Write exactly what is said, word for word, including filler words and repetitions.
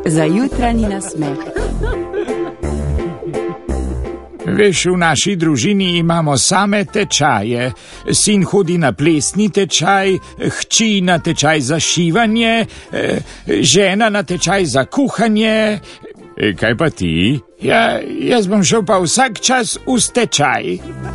za jutranji nasmeh. Veš, v naši družini imamo same tečaje. Sin hodi na plesni tečaj, hči na tečaj za šivanje, žena na tečaj za kuhanje. Kaj pa ti? Ja, jaz bom šel pa vsak čas v stečaj.